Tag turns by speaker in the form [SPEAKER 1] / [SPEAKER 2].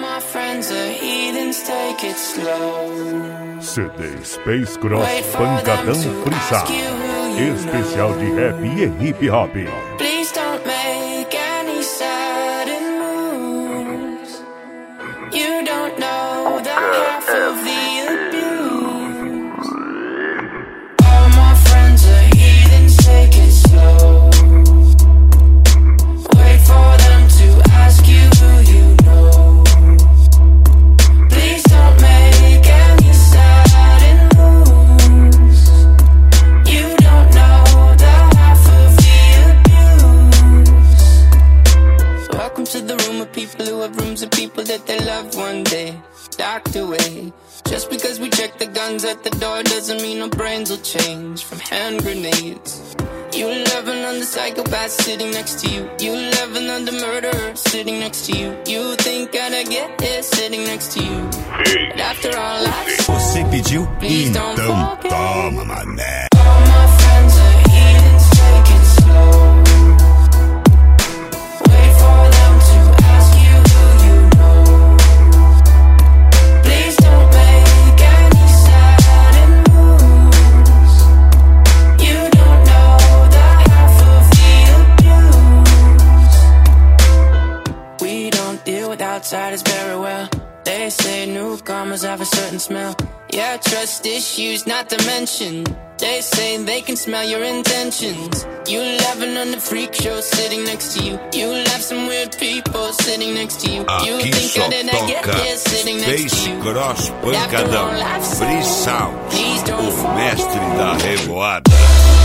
[SPEAKER 1] my friends are heathens, take it slow.
[SPEAKER 2] CD Space Cross Pancadão Frisa. Especial de rap e hip hop.
[SPEAKER 1] Please don't make any sudden moves. You don't know the half of the abuse. All my friends are heathens, take it slow. Wait for them to ask you who you know. Please don't make any sudden moves. You don't know the half of the abuse. Welcome to the room of people who have rooms of people that they love one day docked away. Just because we check the guns at the door doesn't mean our brains will change from hand grenades. You loving on the psychopath sitting next to you. You loving on the murderer sitting next to you. You think I'd get here sitting next to you. But after all I've said,
[SPEAKER 3] você pediu,
[SPEAKER 1] please don't
[SPEAKER 3] então
[SPEAKER 1] forget.
[SPEAKER 3] toma, mané.
[SPEAKER 1] All my friends are heathens, take it slow. Wait for them to ask you who you know. Please don't make any sudden moves. You don't know the half of the abuse. We don't deal with outsiders very well. They say newcomers have a certain smell. Yeah, trust issues not to mention. They say they can smell your intentions. You laughing on the freak show sitting next to you. You laugh some weird people sitting next to you. You
[SPEAKER 3] Aqui
[SPEAKER 1] think
[SPEAKER 3] só
[SPEAKER 1] I didn't get
[SPEAKER 3] toca
[SPEAKER 1] here sitting next
[SPEAKER 3] Space
[SPEAKER 1] to you.
[SPEAKER 3] Cross Pancadão
[SPEAKER 1] After all I've said,
[SPEAKER 3] Frisal,
[SPEAKER 1] please don't
[SPEAKER 3] o
[SPEAKER 1] forget.
[SPEAKER 3] mestre da revoada.